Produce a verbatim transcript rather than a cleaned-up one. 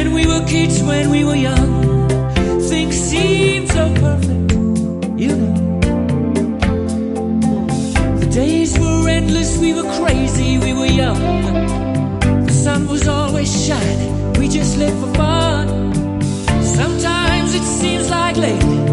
when we were kids, when we were young, things seemed so perfect, you know. The days were endless, we were crazy, we were young. The sun was always shining, we just lived for fun. Sometimes it seems like lately